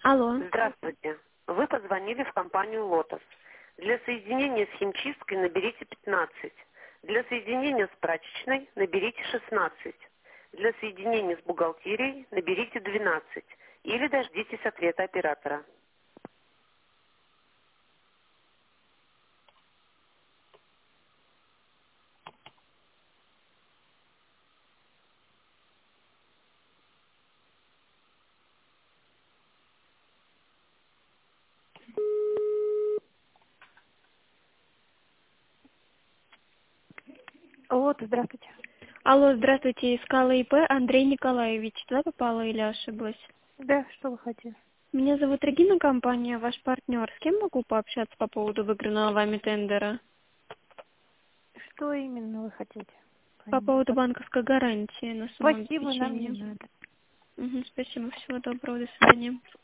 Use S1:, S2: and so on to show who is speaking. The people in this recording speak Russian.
S1: Алло.
S2: Здравствуйте. Вы позвонили в компанию «Лотос». Для соединения с химчисткой наберите 15. Для соединения с прачечной наберите 16. Для соединения с бухгалтерией наберите 12. Или дождитесь ответа оператора.
S3: Вот, здравствуйте.
S1: Алло, здравствуйте. Искала ИП Андрей Николаевич. Туда попала или ошиблась?
S3: Да, что вы хотели?
S1: Меня зовут Регина, компания «Ваш партнер». С кем могу пообщаться по поводу выигранного вами тендера?
S3: Что именно вы хотите?
S1: По поводу банковской гарантии на
S3: Спасибо, нам не
S1: самообеспечение.
S3: надо.
S1: Спасибо, всего доброго, до свидания.